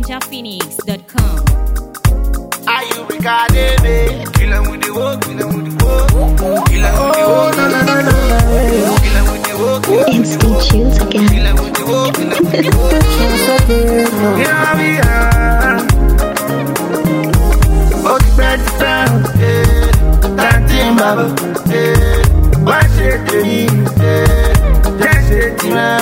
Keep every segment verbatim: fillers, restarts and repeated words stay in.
niger phoenix dot com. Are you regarding me? Kill 'em with the walk, kill 'em with the walk. Kill 'em with the walk, no, no, no, no. Kill 'em with the walk, kill 'em with the walk. Instant tunes again. Kill 'em with the walk, kill 'em with the walk. Here we are. Oh, the bed is down, yeah. Dancing baba, yeah. Watch it, yeah. Dance it now,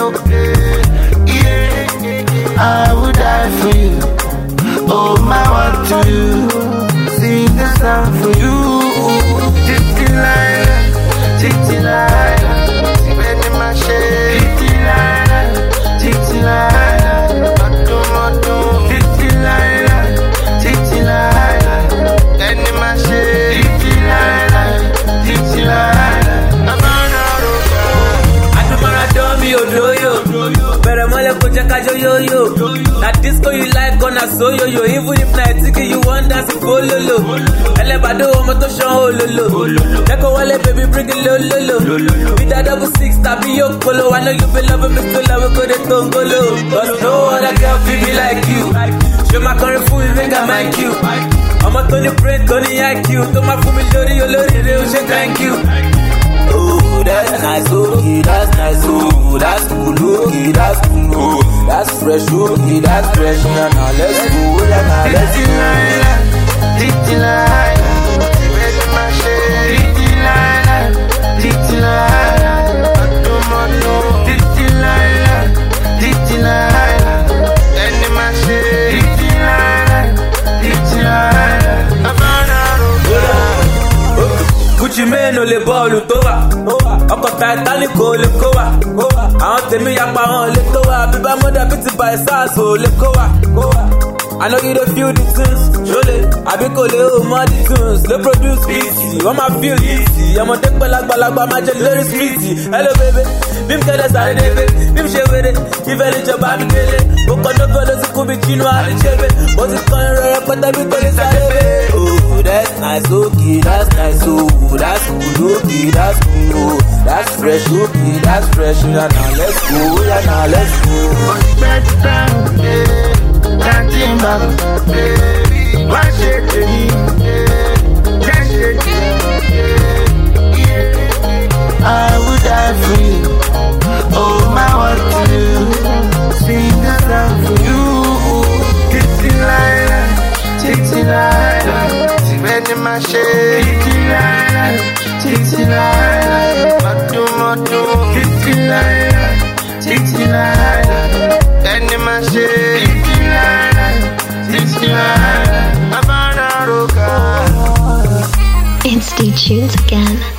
yeah. I would die for you. Oh, my one to you. Sing the song for you. Titi Lila, Titi Lila. Spending my shade. Titi Lila, Titi Lila. Madu, madu. Titi Lila, Titi Lila. Spending my shade. Titi Lila, Titi Lila. I'm on a road. I do my dummy, yo, yo, yo. Better mole koja kajo yo yo. That disco you like on a so yo yo. Even if na ticket you want dance follow lo. Ele bado omo to show lo lo. Take wale baby bring it lo lo lo. With that double six tabi yo kolo. I know you be loving me still love go the tongolo. Cause no other girl feel me like you. Show my current fool think I like you. I'm a Tony Brain, Tony I Q. To my fool me lori yo lori re say thank you. Oh, that's nice, okay, that's nice, oh, that's cool, okay, that's cool, oh, that's fresh, okay, that's fresh, yeah, now let's go, yeah, now let's go. Titi Lila, Titi my shade. Titi Lila, Titi Lila, Madu, madu. Titi Lila, Titi Lila, Titi my shade. Titi Lila, Titi Lila, Havana Rosa. Gucci mane le bọ́ọ̀lù tó wà, ọkọ̀ Titanic kò lè kó wà, àwọn tèmi yapa hàn lè tó wà, bíbá mọ́dà bí ti bá ìsáàsì ò lè kó wà. I know you don't feel the tunes, surely. I be cool, oh, more the tunes. They produce easy, on my feel easy. I'm a take back, back, back, my jelly streety. Hello, baby. Bim tell us how they be. Bim share with it. If any job I be killing. Book on the fellas, it could be chino, I be chebe. But it's gonna run up, but I be telling us. Oh, that's nice, okay, that's nice, oh, that's cool, okay, that's cool, oh, that's fresh, okay, that's fresh. Yeah, now let's go, yeah, now let's go. Dancing baba, baby, watch it to me, dance it to me, yeah. I would die for you, oh my what to do, sing the song for you. Titi Lila, Titi Lila, spending my shade. Titi Lila, Titi Lila, madu madu. Titi Lila, Titi Lila, spending my shade. Instant tunes again.